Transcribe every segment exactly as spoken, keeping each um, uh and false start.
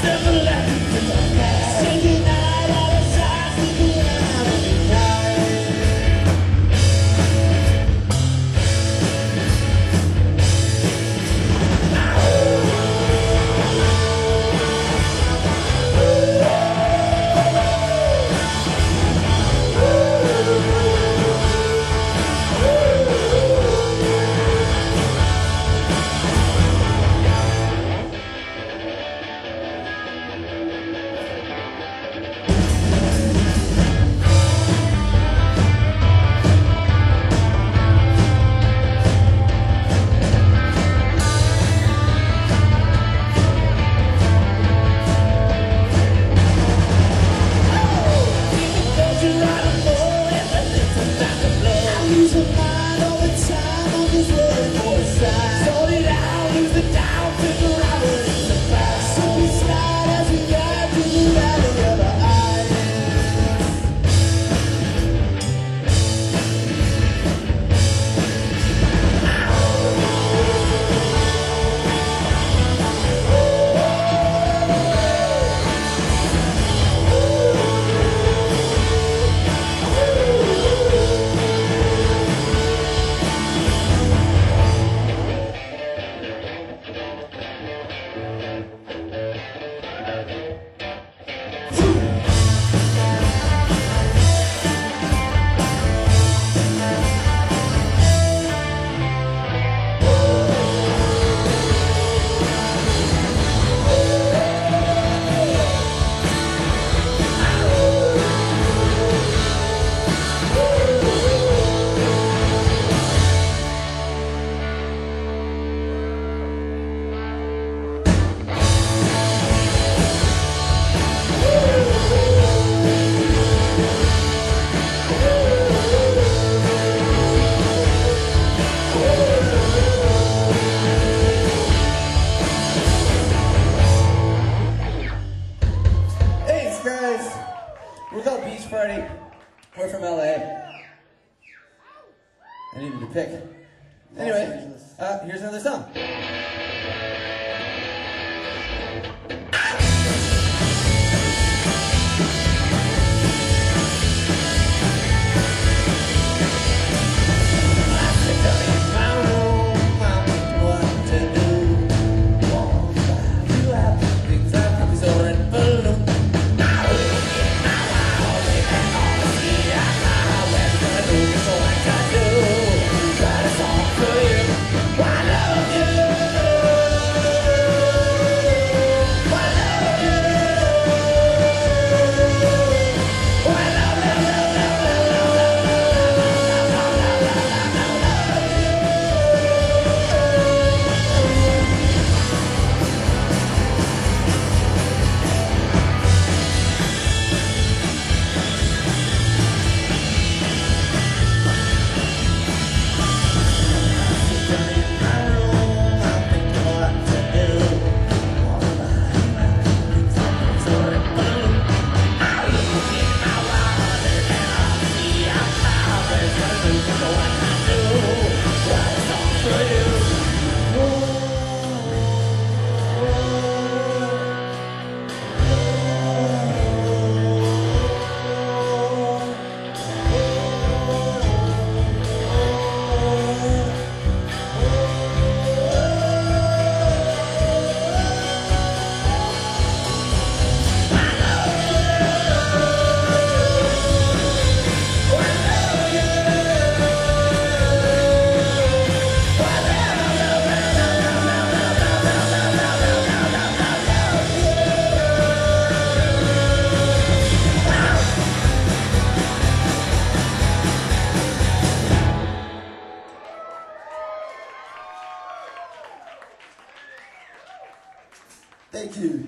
Thank you.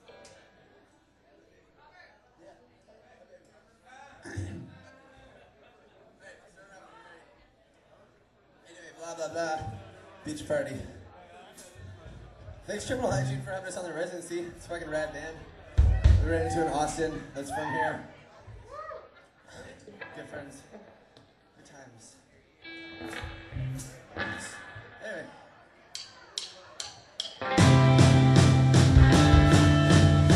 Anyway, blah, blah, blah. Beach party. Thanks, Criminal Hygiene, for having us on the residency. It's a fucking rad band. We ran into in Austin. That's from here. Good friends. Good times. Anyway.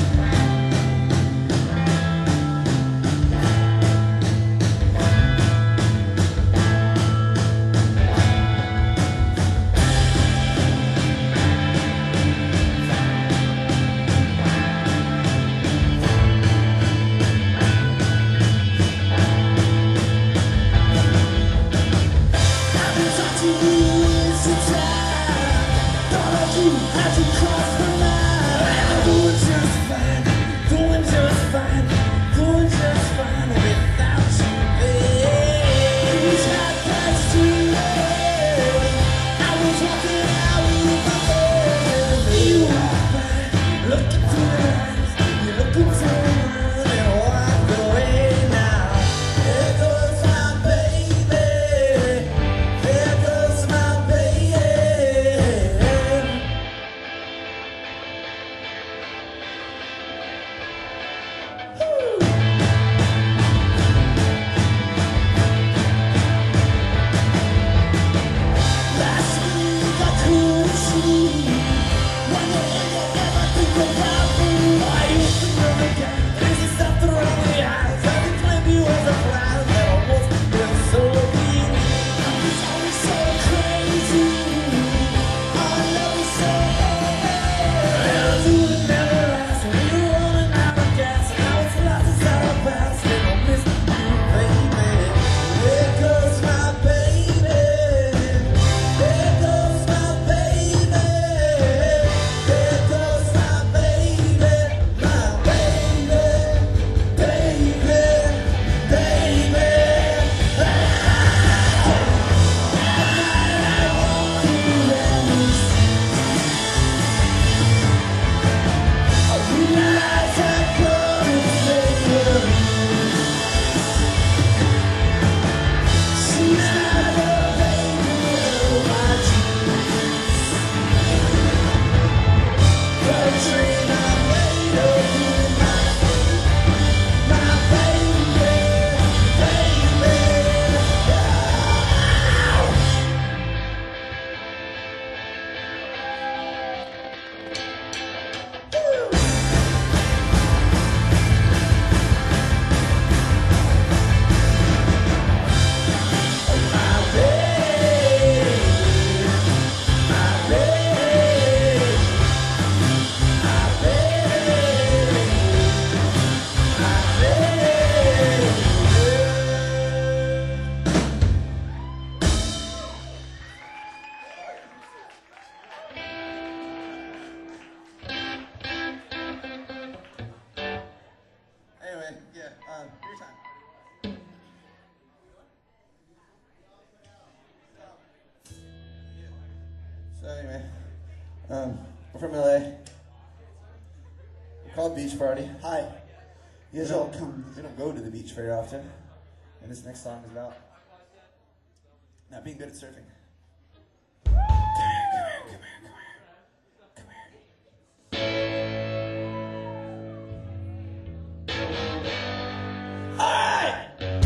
Um, your time. So anyway, um, we're from L A. We're called Beach Party. Hi. You guys all We come. don't go to the beach very often, and this next song is about not being good at surfing. Come here, come here, come here, come here, come here. Alright!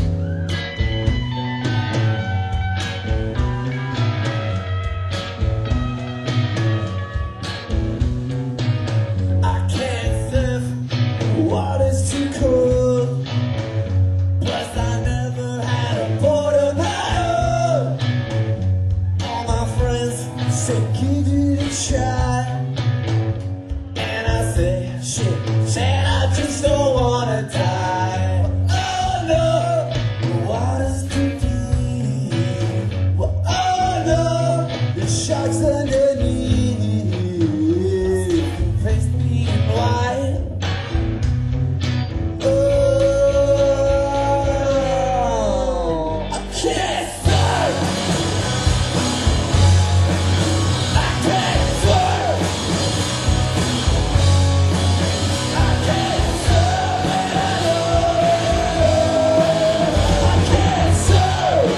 I can't surf, water's too cold. Plus I never had a board of paddle. All my friends say give it a try, and I say shit, man, I just don't wanna die. Oh no, the water's too deep. Well, oh no, the sharks underneath. Face me in white. Oh, I can't surf. I can't surf. I can't surf. I can't surf.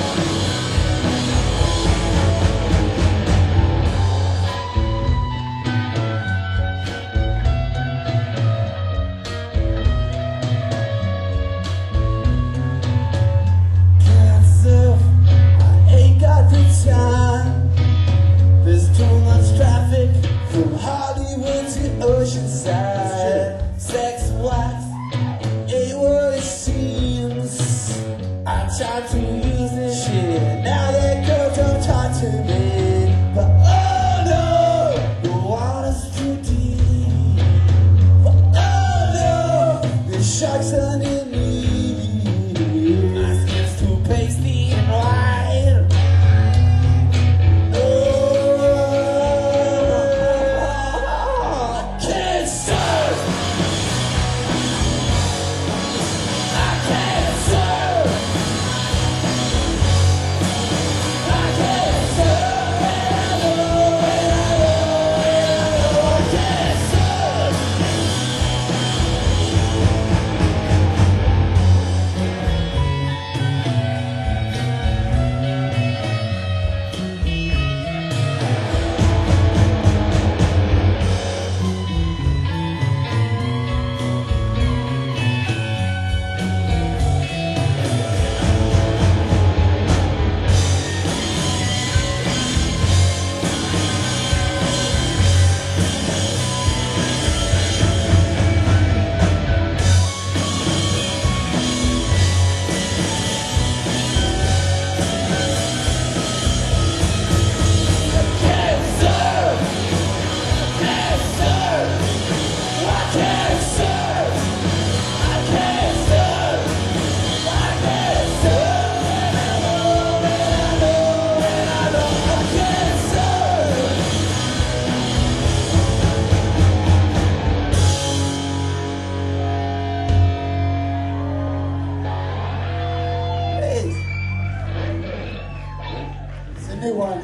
Can't surf. I ain't got the time. There's too much traffic from Hollywood to Oceanside. Sex, wax, ain't what it seems. I tried to use this shit. Now that girl don't talk to me. But oh no, the water's too deep. But oh no, the sharks underneath. My skin's too pasty and white. Oh, I can't surf. I can't surf. I can't surf. I can't surf. Can't surf. Can't surf. I can't surf. I can't surf. I can't surf. And I know, and I know, and I know I can't surf. Hey. It's a new one.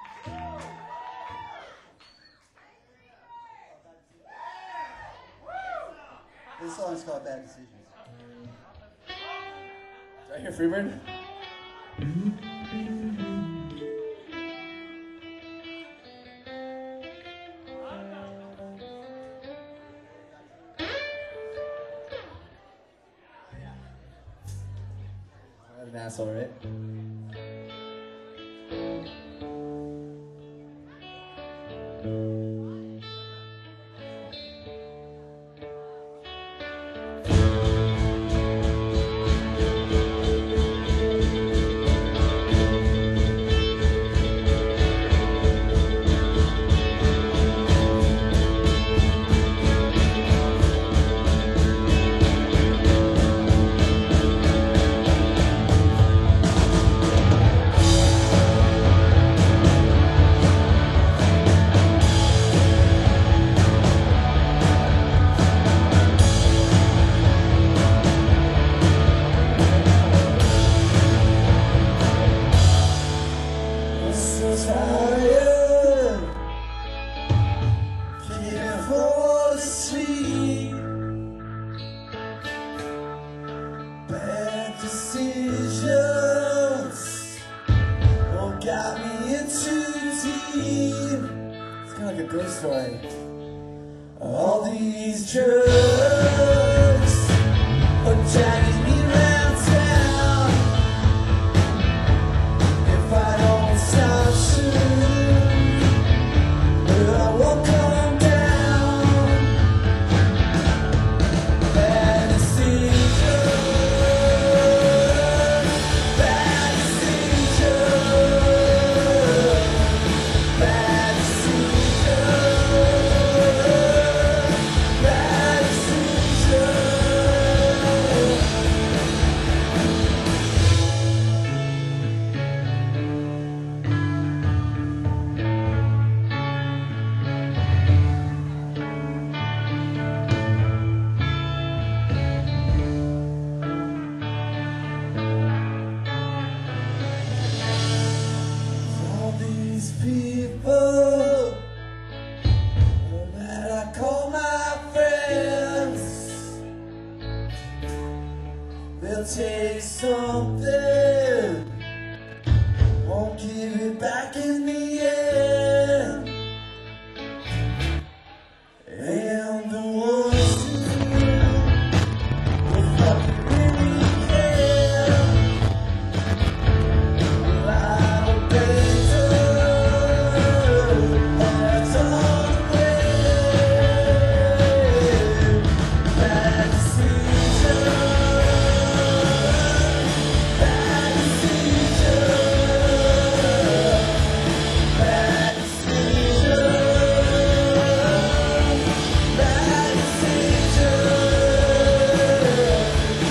This song's called Bad Decisions. Did I hear Freebird? I'm an asshole, right? drugs or dragging me round town. If I don't stop soon, I won't come down. Fantasy drugs, fantasy drugs, fantasy all these people that I call my friends, they'll take something, won't give it back in the end. And the ones who will fucking really care, well, I don't think so. That's all the way. Fantasy drugs, fantasy drugs, fantasy drugs, fantasy drugs.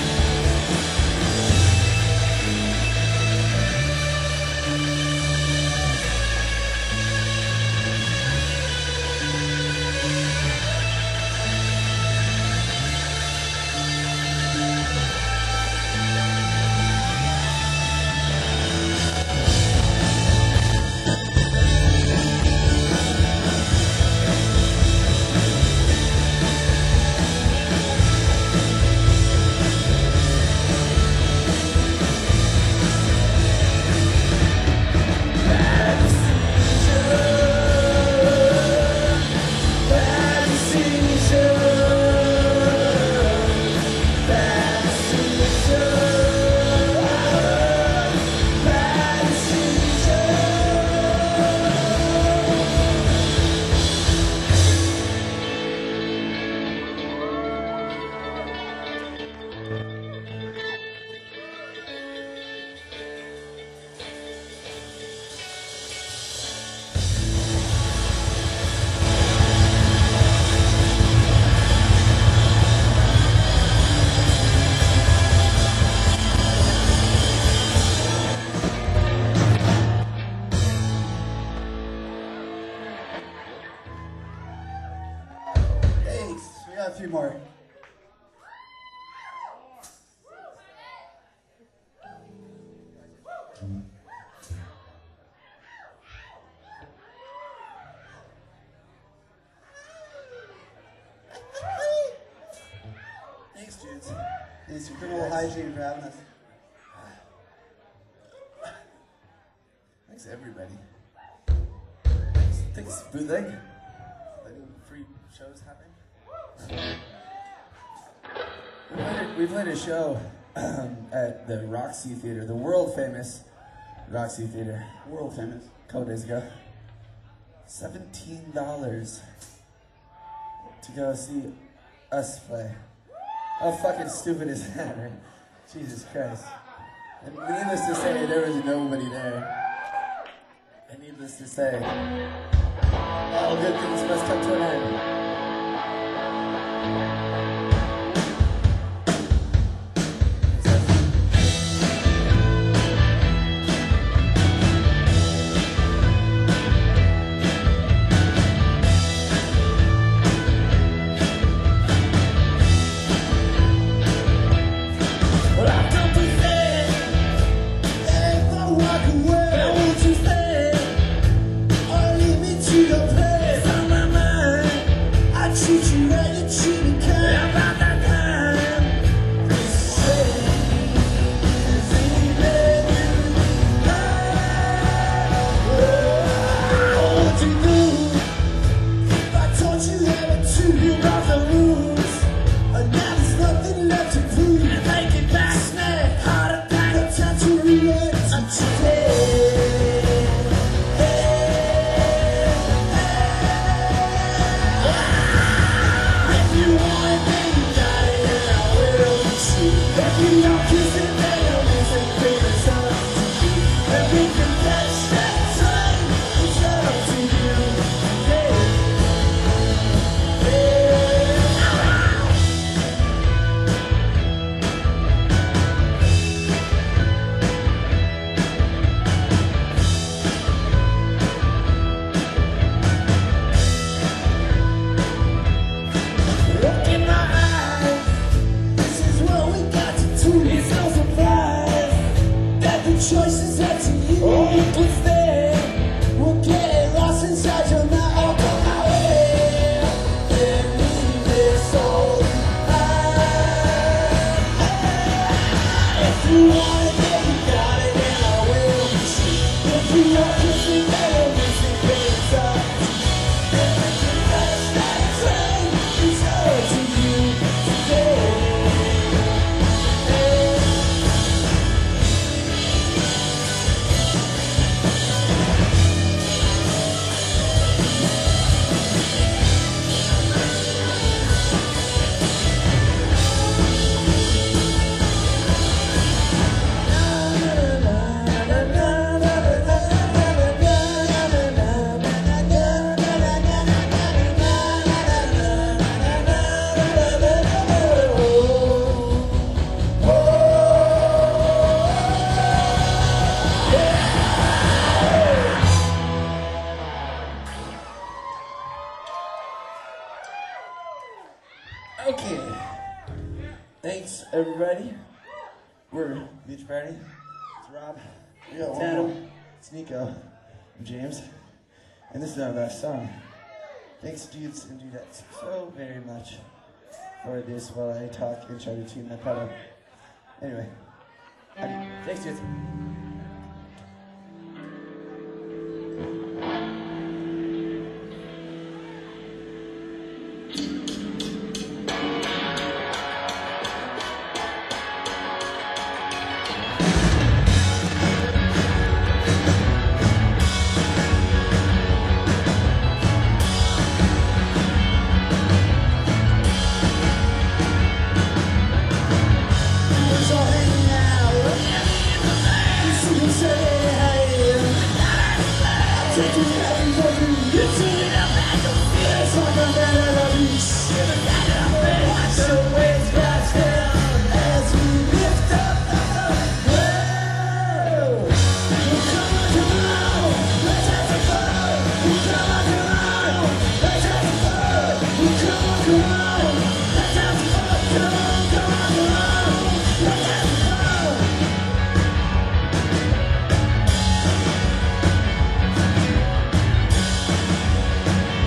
Thanks. We got a few more. Thanks, dudes. Thanks for criminal hygiene for having us. Thanks everybody. Thanks, thanks Bootleg. Letting free shows happen. We played a, we played a show um, at the Roxy Theater, the world famous Roxy Theater, World famous. a couple days ago. Seventeen dollars to go see us play. How fucking stupid is that, right? Jesus Christ. And needless to say, there was nobody there. And needless to say, all good things must come to an end. Well, I've come to say, if I walk away, won't you stay? Or lead me to the place on my mind? you want it, then you got it, and I will. If you want kissing, then I'm missing things up. Every last night train is up to you today. Okay. Thanks, everybody. We're Beach Party. It's Rob. We got It's one Adam. more. It's Nico. I'm James. And this is our last song. Thanks, dudes and dudettes, so very much for this while I talk and try to tune my pedal. Anyway. Okay. Thanks, dudes.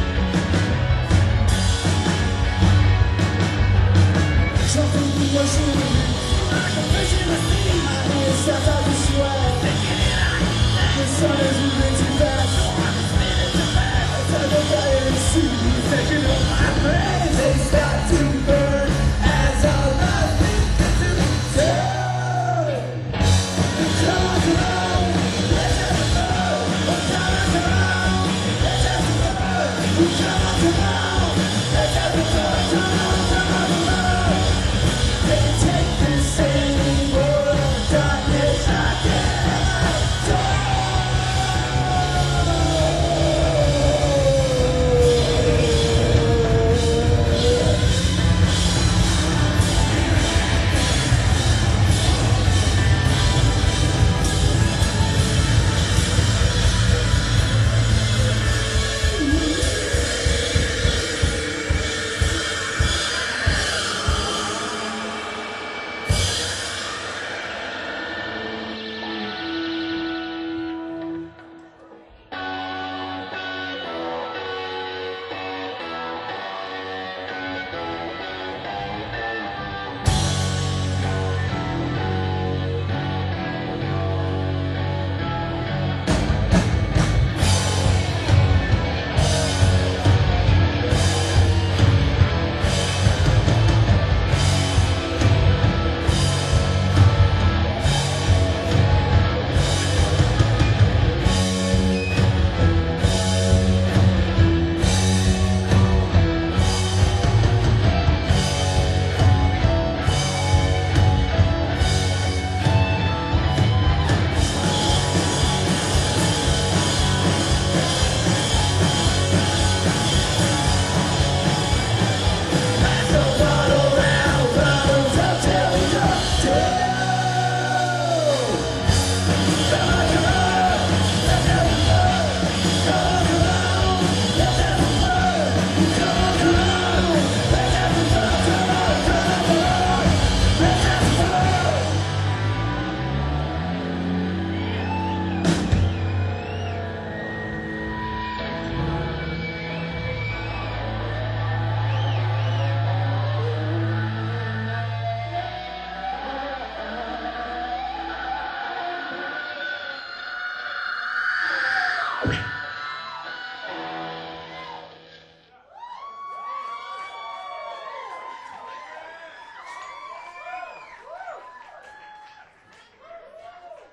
Something we was